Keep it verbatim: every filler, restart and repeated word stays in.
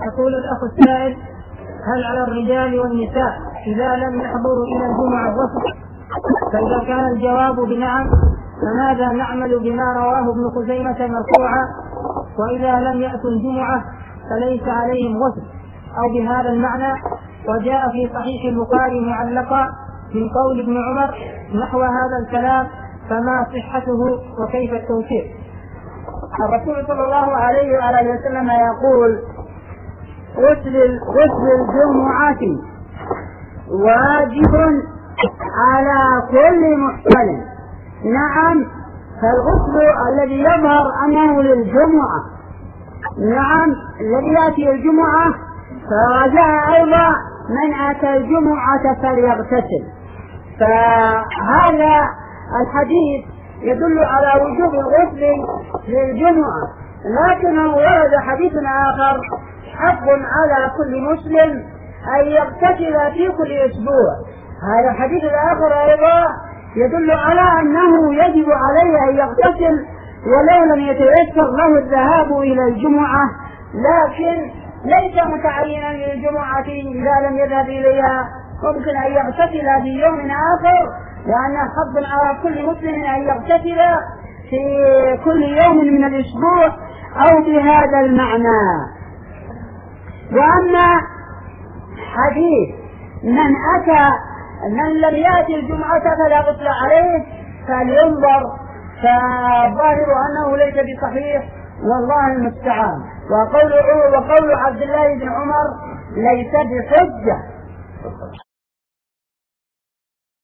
يقول الأخ السائل: هل على الرجال والنساء إذا لم يحضروا إلى الجمعة غسل؟ فإذا كان الجواب بنعم فماذا نعمل بما رواه ابن خزيمة مرفوعا: وإذا لم يأتوا الجمعة فليس عليهم غسل، أو بهذا المعنى؟ وجاء في صحيح البخاري معلقا من قول ابن عمر نحو هذا الكلام، فما صحته وكيف التوفيق؟ الرسول صلى الله عليه وآله وسلم يقول: غسل غسل الجمعة واجب على كل محتلم. نعم، فالغسل الذي يظهر أنه للجمعة، نعم الذي يأتي الجمعة، فجاء أيضا من أتى الجمعة فليغتسل. فهذا الحديث يدل على وجوب الغسل للجمعة، لكنه ورد حديث آخر: حق على كل مسلم أن يغتسل في كل أسبوع. هذا الحديث الآخر أيضا يدل على أنه يجب عليه أن يغتسل ولو لم يتيسر له الذهاب إلى الجمعة، لكن ليس متعينا للجمعة إذا لم يذهب إليها، ممكن أن يغتسل في يوم آخر، لأن حق على كل مسلم أن يغتسل في كل يوم من الأسبوع أو بهذا المعنى. وأما حديث من أتى من لم يأتي الجمعة فلا غسل عليه فلينظر، فالظاهر أنه ليس بصحيح والله المستعان. وقول وقول عبد الله بن عمر ليس بحجة.